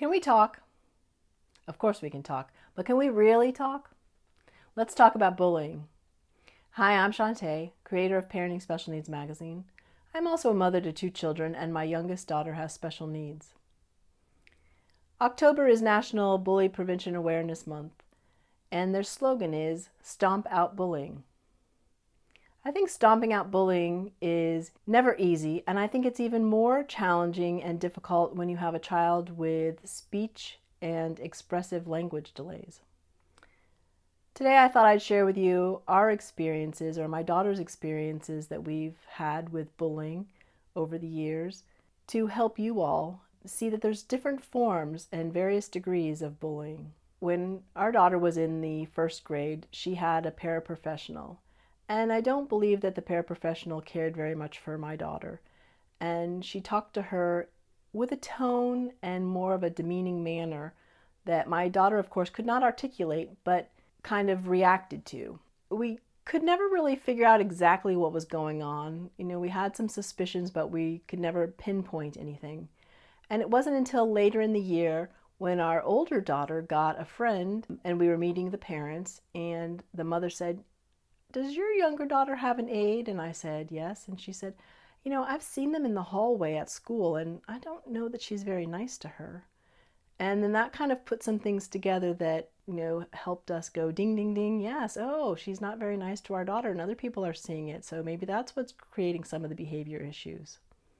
Can we talk? Of course we can talk, but can we really talk? Let's talk about bullying. Hi, I'm Shantae, creator of Parenting Special Needs magazine. I'm also a mother to 2 children, and my youngest daughter has special needs. October is National Bully Prevention Awareness Month, and their slogan is Stomp Out Bullying. I think stomping out bullying is never easy, and I think it's even more challenging and difficult when you have a child with speech and expressive language delays. Today I thought I'd share with you our experiences, or my daughter's experiences, that we've had with bullying over the years to help you all see that there's different forms and various degrees of bullying. When our daughter was in the 1st grade, she had a paraprofessional. And I don't believe that the paraprofessional cared very much for my daughter. And she talked to her with a tone and more of a demeaning manner that my daughter, of course, could not articulate, but kind of reacted to. We could never really figure out exactly what was going on. We had some suspicions, but we could never pinpoint anything. And it wasn't until later in the year when our older daughter got a friend and we were meeting the parents, and the mother said, "Does your younger daughter have an aide?" And I said, "Yes." And she said, "I've seen them in the hallway at school, and I don't know that she's very nice to her." And then that kind of put some things together that, helped us go ding, ding, ding. Yes, oh, she's not very nice to our daughter, and other people are seeing it. So maybe that's what's creating some of the behavior issues.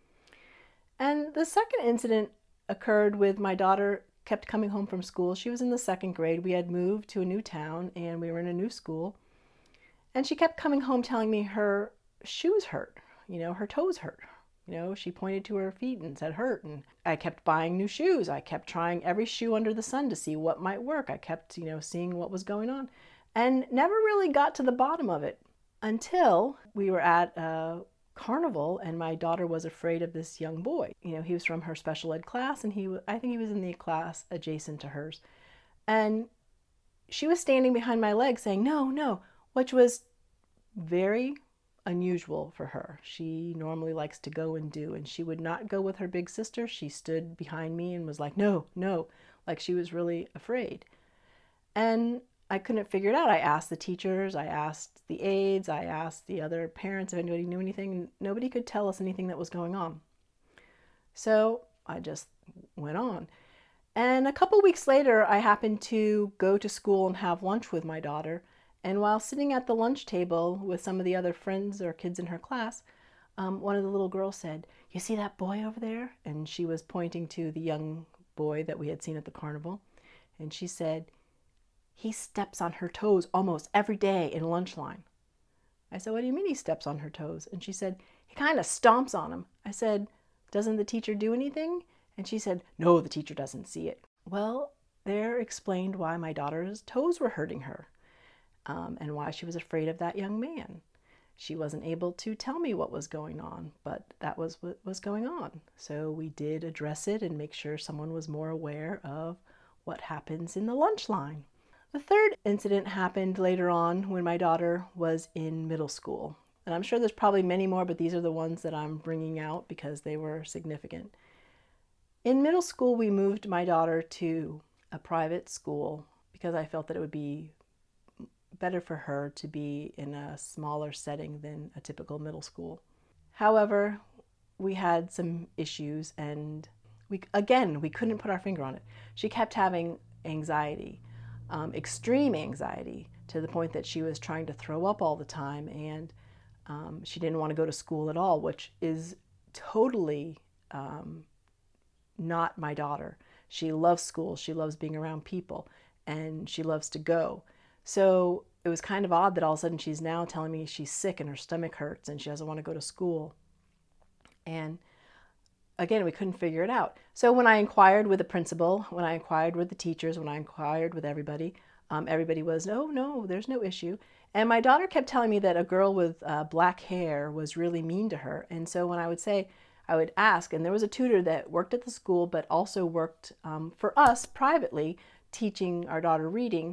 And the second incident occurred with my daughter kept coming home from school. She was in the 2nd grade. We had moved to a new town, and we were in a new school. And she kept coming home telling me her shoes hurt, her toes hurt. She pointed to her feet and said hurt. And I kept buying new shoes. I kept trying every shoe under the sun to see what might work. I kept, seeing what was going on and never really got to the bottom of it until we were at a carnival and my daughter was afraid of this young boy. He was from her special ed class, and I think he was in the class adjacent to hers. And she was standing behind my leg saying, "No, no," which was very unusual for her. She normally likes to go and do, and she would not go with her big sister. She stood behind me and was like, "No, no," like she was really afraid. And I couldn't figure it out. I asked the teachers, I asked the aides, I asked the other parents if anybody knew anything, and nobody could tell us anything that was going on. So I just went on. And a couple weeks later, I happened to go to school and have lunch with my daughter. And while sitting at the lunch table with some of the other friends or kids in her class, one of the little girls said, "You see that boy over there?" And she was pointing to the young boy that we had seen at the carnival. And she said, "He steps on her toes almost every day in lunch line." I said, "What do you mean he steps on her toes?" And she said, "He kind of stomps on them." I said, "Doesn't the teacher do anything?" And she said, "No, the teacher doesn't see it." Well, there explained why my daughter's toes were hurting her. And why she was afraid of that young man. She wasn't able to tell me what was going on, but that was what was going on. So we did address it and make sure someone was more aware of what happens in the lunch line. The third incident happened later on when my daughter was in middle school. And I'm sure there's probably many more, but these are the ones that I'm bringing out because they were significant. In middle school, we moved my daughter to a private school because I felt that it would be better for her to be in a smaller setting than a typical middle school. However, we had some issues, and we couldn't put our finger on it. She kept having anxiety, extreme anxiety, to the point that she was trying to throw up all the time, and she didn't want to go to school at all, which is totally not my daughter. She loves school, she loves being around people, and she loves to go. So it was kind of odd that all of a sudden she's now telling me she's sick and her stomach hurts and she doesn't want to go to school. And again, we couldn't figure it out. So when I inquired with the principal, when I inquired with the teachers, when I inquired with everybody, everybody was, "No, no, there's no issue." And my daughter kept telling me that a girl with black hair was really mean to her. And so when I would ask, and there was a tutor that worked at the school but also worked for us privately, teaching our daughter reading.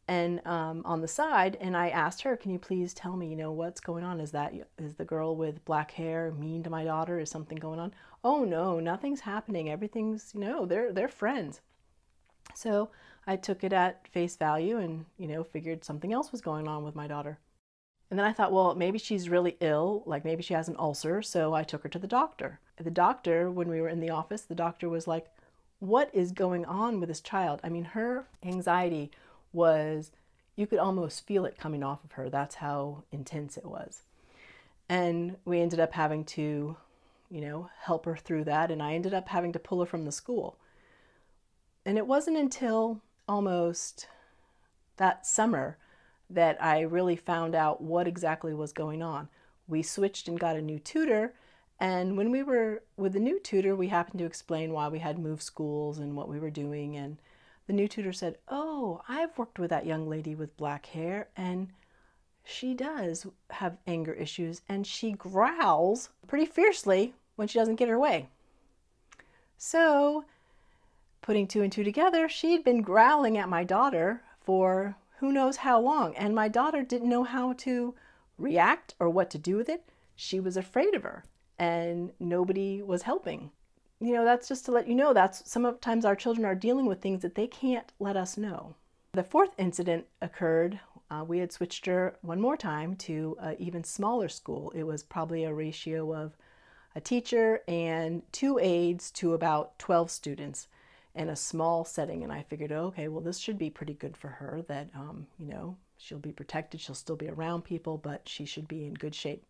and on the side, and I asked her, can you please tell me, what's going on? Is the girl with black hair mean to my daughter? Is something going on? Oh no, nothing's happening. Everything's, they're friends. So I took it at face value and, figured something else was going on with my daughter. And then I thought, well, maybe she's really ill, like maybe she has an ulcer, so I took her to the doctor. The doctor, when we were in the office, the doctor was like, what is going on with this child? I mean, her anxiety was, you could almost feel it coming off of her. That's how intense it was. And we ended up having to, help her through that. And I ended up having to pull her from the school. And it wasn't until almost that summer that I really found out what exactly was going on. We switched and got a new tutor. And when we were with the new tutor, we happened to explain why we had moved schools and what we were doing. And the new tutor said, oh, I've worked with that young lady with black hair, and she does have anger issues, and she growls pretty fiercely when she doesn't get her way. So, putting two and two together, she'd been growling at my daughter for who knows how long, and my daughter didn't know how to react or what to do with it. She was afraid of her, and nobody was helping. That's just to let you know that sometimes our children are dealing with things that they can't let us know. The fourth incident occurred. We had switched her one more time to an even smaller school. It was probably a ratio of a teacher and 2 aides to about 12 students in a small setting. And I figured, okay, well, this should be pretty good for her, that, she'll be protected. She'll still be around people, but she should be in good shape.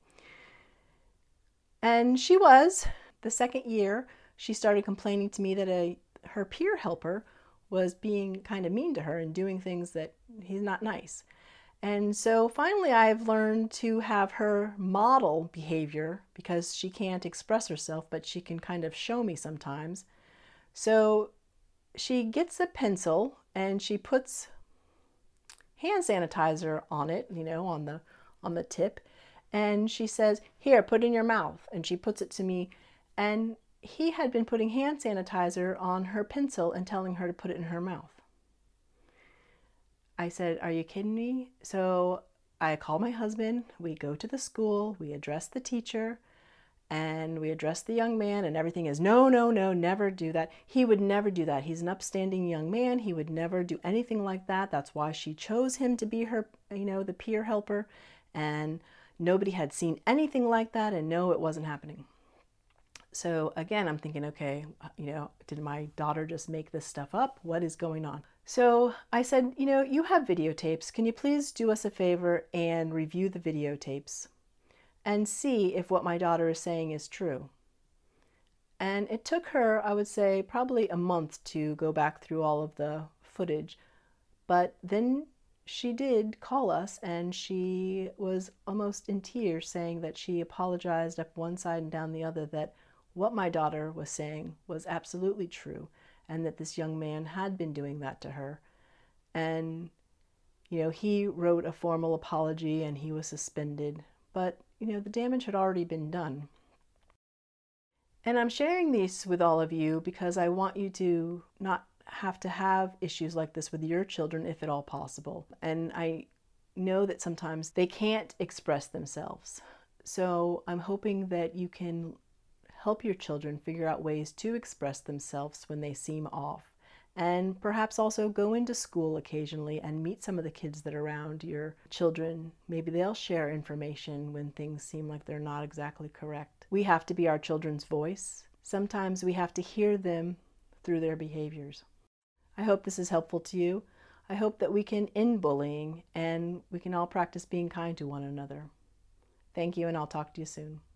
And she was. The second year, she started complaining to me that her peer helper was being kind of mean to her and doing things that he's not nice. And so finally I've learned to have her model behavior, because she can't express herself, but she can kind of show me sometimes. So she gets a pencil and she puts hand sanitizer on it, on the tip. And she says, here, put it in your mouth. And she puts it to me. And he had been putting hand sanitizer on her pencil and telling her to put it in her mouth. I said, are you kidding me? So I call my husband, we go to the school, we address the teacher, and we address the young man, and everything is, no, never do that. He would never do that. He's an upstanding young man. He would never do anything like that. That's why she chose him to be her, the peer helper. And nobody had seen anything like that, and no, it wasn't happening. So again, I'm thinking, okay, did my daughter just make this stuff up? What is going on? So I said, you have videotapes. Can you please do us a favor and review the videotapes and see if what my daughter is saying is true? And it took her, I would say, probably a month to go back through all of the footage. But then she did call us, and she was almost in tears, saying that she apologized up one side and down the other, that what my daughter was saying was absolutely true, and that this young man had been doing that to her. And, he wrote a formal apology and he was suspended, but, the damage had already been done. And I'm sharing these with all of you because I want you to not have to have issues like this with your children, if at all possible. And I know that sometimes they can't express themselves. So I'm hoping that you can help your children figure out ways to express themselves when they seem off. And perhaps also go into school occasionally and meet some of the kids that are around your children. Maybe they'll share information when things seem like they're not exactly correct. We have to be our children's voice. Sometimes we have to hear them through their behaviors. I hope this is helpful to you. I hope that we can end bullying and we can all practice being kind to one another. Thank you, and I'll talk to you soon.